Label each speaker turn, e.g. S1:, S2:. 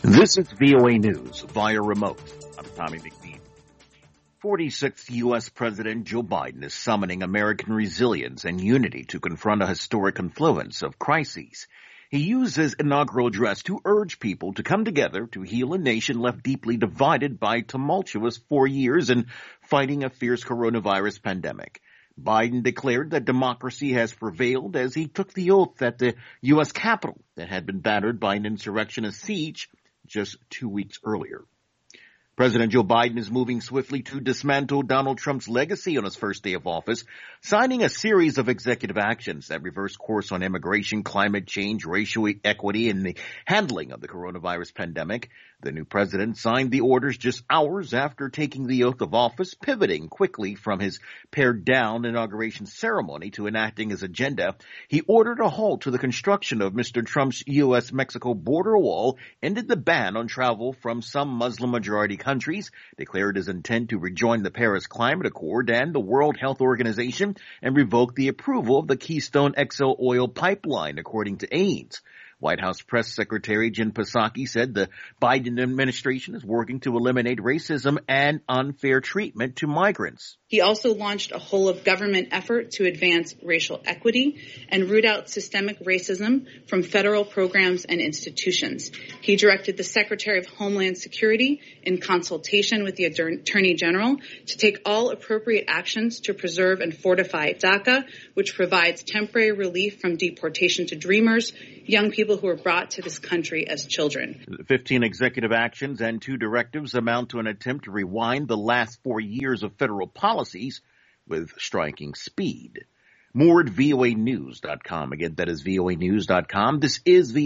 S1: This is VOA News via remote. I'm Tommy McNeil. 46th U.S. President Joe Biden is summoning American resilience and unity to confront a historic confluence of crises. He used his inaugural address to urge people to come together to heal a nation left deeply divided by tumultuous 4 years in fighting a fierce coronavirus pandemic. Biden declared that democracy has prevailed as he took the oath at the U.S. Capitol that had been battered by an insurrectionist siege just 2 weeks earlier. President Joe Biden is moving swiftly to dismantle Donald Trump's legacy on his first day of office, signing a series of executive actions that reverse course on immigration, climate change, racial equity, and the handling of the coronavirus pandemic. The new president signed the orders just hours after taking the oath of office, pivoting quickly from his pared-down inauguration ceremony to enacting his agenda. He ordered a halt to the construction of Mr. Trump's U.S.-Mexico border wall, ended the ban on travel from some Muslim-majority countries, declared his intent to rejoin the Paris Climate Accord and the World Health Organization, and revoked the approval of the Keystone XL oil pipeline, according to aides. White House Press Secretary Jen Psaki said the Biden administration is working to eliminate racism and unfair treatment to migrants.
S2: He also launched a whole-of-government effort to advance racial equity and root out systemic racism from federal programs and institutions. He directed the Secretary of Homeland Security, in consultation with the Attorney General, to take all appropriate actions to preserve and fortify DACA, which provides temporary relief from deportation to Dreamers, young people who were brought to this country as children.
S1: 15 executive actions and 2 directives amount to an attempt to rewind the last 4 years of federal policies with striking speed. More at voanews.com. Again, that is voanews.com. This is